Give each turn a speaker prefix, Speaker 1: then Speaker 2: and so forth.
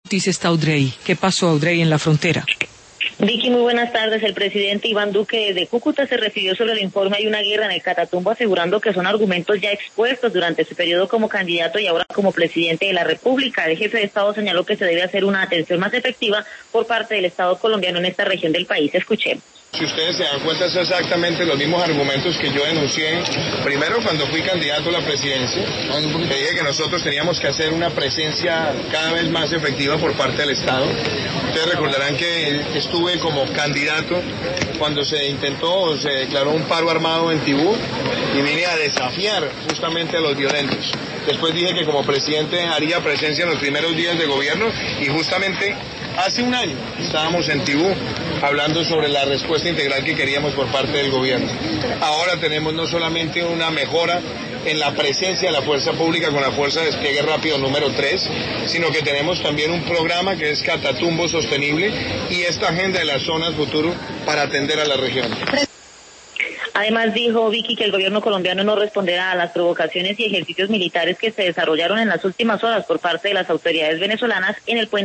Speaker 1: Dice está Audrey. ¿Qué pasó, Audrey, en la frontera?
Speaker 2: Vicky, muy buenas tardes. El presidente Iván Duque de Cúcuta se refirió sobre el informe Hay una guerra en el Catatumbo, asegurando que son argumentos ya expuestos durante su periodo como candidato y ahora como presidente de la República. El jefe de Estado señaló que se debe hacer una atención más efectiva por parte del Estado colombiano en esta región del país. Escuchemos.
Speaker 3: Si ustedes se dan cuenta, son exactamente los mismos argumentos que yo denuncié primero cuando fui candidato a la presidencia. Le dije que nosotros teníamos que hacer una presencia cada vez más efectiva por parte del Estado. Ustedes recordarán que estuve como candidato cuando se intentó o se declaró un paro armado en Tibú y vine a desafiar justamente a los violentos. Después dije que como presidente haría presencia en los primeros días de gobierno y justamente hace un año estábamos en Tibú hablando sobre la respuesta integral que queríamos por parte del gobierno. Ahora tenemos no solamente una mejora en la presencia de la fuerza pública con la Fuerza de Despliegue Rápido número 3, sino que tenemos también un programa que es Catatumbo Sostenible y esta agenda de las zonas futuro para atender a la región.
Speaker 2: Además dijo Vicky que el gobierno colombiano no responderá a las provocaciones y ejercicios militares que se desarrollaron en las últimas horas por parte de las autoridades venezolanas en el puente